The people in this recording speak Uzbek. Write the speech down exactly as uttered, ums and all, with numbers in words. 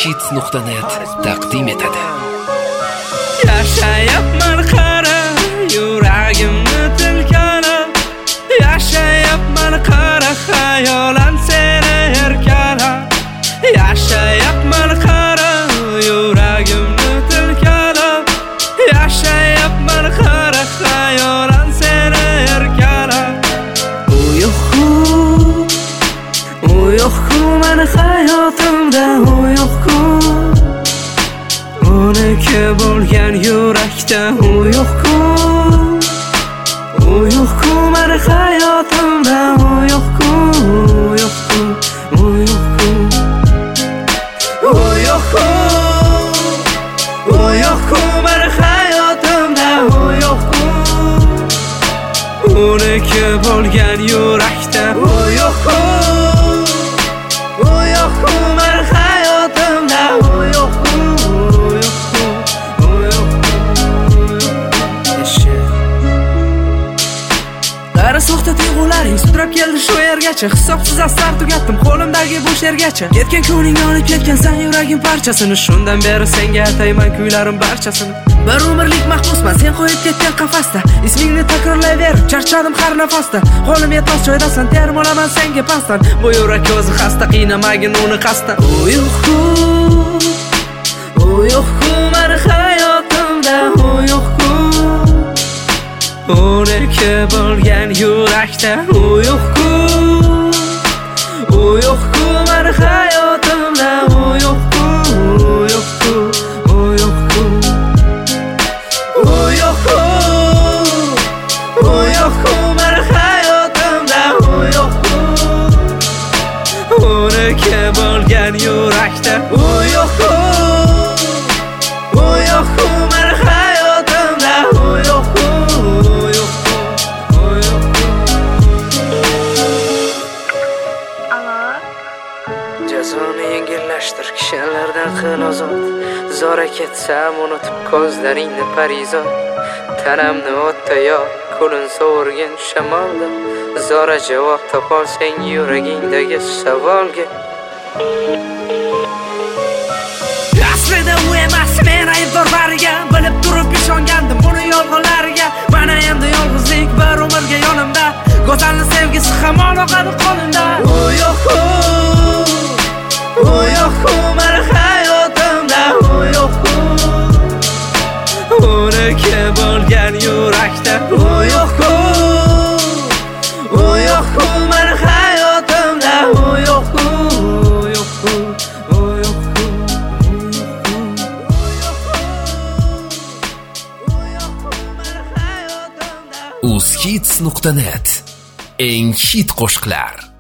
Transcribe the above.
uzhits nuqta net taqdim etadi. Yashayapman qara, yuragimni tilkalab, yashayapman qara, xayolan seni erkalab. Yashayapman qara, yuragimni tilkalab, yashayapman qara, xayolan seni erkalab. U yo'q-ku, u yo'q-ku meni hayotimda, u yo'q-ku. Uniki bo'lgan yurakda u yo'q-ku, u yo'q-ku meni hayotimda, u yo'q-ku, u yo'q-ku, u yo'q-ku, u yo'q-ku, u yo'q-ku meni hayotimda, u yo'q-ku. Uniki bo'lgan yurakda u yo'q-ku, u yo'q-ku meni hayotimda, u yo'q-ku. Soxta tuyg'ularing sudrab keldi shu yergacha, hisobsiz asar tugatdim qo'limdagi bu shergacha. Ketgan kuning olib ketgansan yuragim parchasini, shundan beri senga atayman kuylarim barchasini. Bir umrlik mahbusman sen qo'yib ketgan qafasda, ismingni takrorlayver charchadim har nafasda. Qo'lim yetmas joydasan, terim olaman senga pasdan, bu yurak o'zi xasta, qiynamagin uni qasdan. U yo'q-ku, u yo'q-ku meni hayotimda, u yo'q-ku. Uniki bo'lgan yurakda u yo'q-ku, u yo'q-ku meni hayotimda, u yo'q-ku, u yo'q-ku, u yo'q-ku, u yo'q-ku, u yo'q-ku meni hayotimda, u yo'q-ku. Uniki bo'lgan yurakda u yo'q-ku, u yo'q-ku meni hayotimda, u yo'q-ku. Jazoni yengillashtir, kishanlardan qil ozod. Zora ketsam unutib ko'zlaringni parizod. Tanamni o'tda yoq, qo'lin sovurgin shamolda. Zora javob topolsang yuragingdagi savolga. Aslida u emas men aybdor bariga, bilib turib ishongandim buni yolg'onlariga. Mana endi yolg'izlik bir umrga yonimda, go'zalning sevgisi hamon oqadi qo'limda. U yo'q-ku, u yo'q-ku meni hayotimda, u yo'q-ku. Uniki bo'lgan yurakda u yo'q-ku, u yo'q-ku meni hayotimda, u yo'q-ku, u yo'q-ku, u yo'q-ku, u yo'q-ku meni hayotimda. uzhits nuqta net eng hit qo'shiqlar.